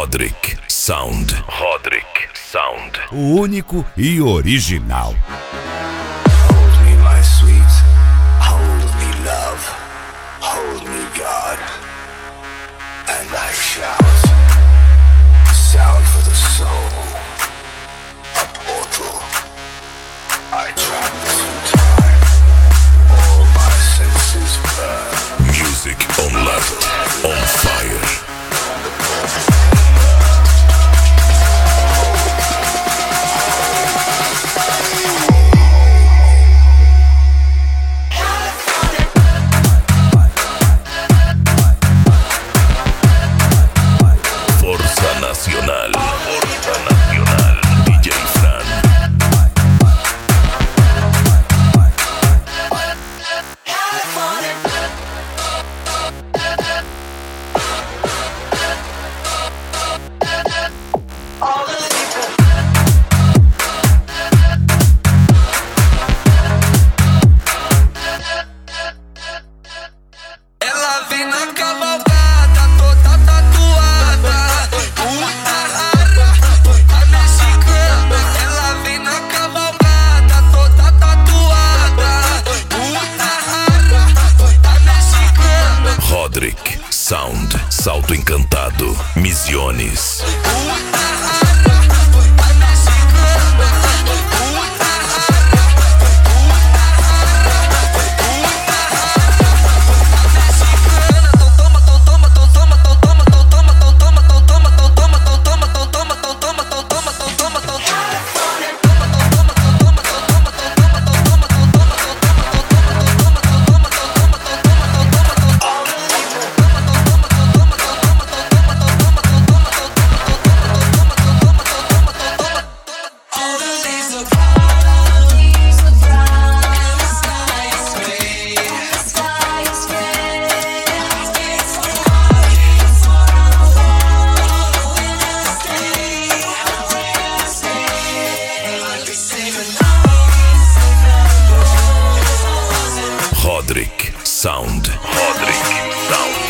Roderick Sound. Roderick Sound. O único e original. Hold me, my sweet. Hold me, love. Hold me, God. And I shout. Sound for the soul. A portal. I travel through time. All my senses burn. Music on left, on fire. Forza Nacional, DJ Fran. Ela vem na cavalgada, toda tatuada, puta rara, a mexicana. Ela vem na cavalgada, toda tatuada, puta rara, a mexicana. Roderick Sound, Salto Encantado, Misiones. Puta rara, a mexicana. Puta rara, puta rara, puta rara, a mexicana. Toma, toma, toma, toma, toma, toma, toma, toma, toma, toma, toma, toma, toma, toma, toma, toma, toma. Roderick Sound. Roderick Sound.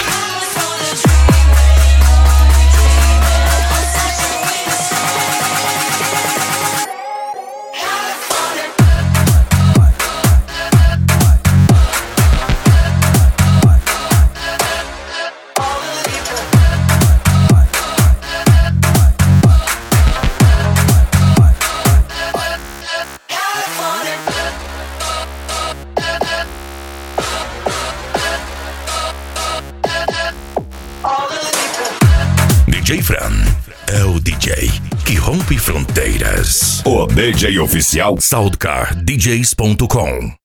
DJ Fran é o DJ que rompe fronteiras. O DJ oficial SoundCardDJs.com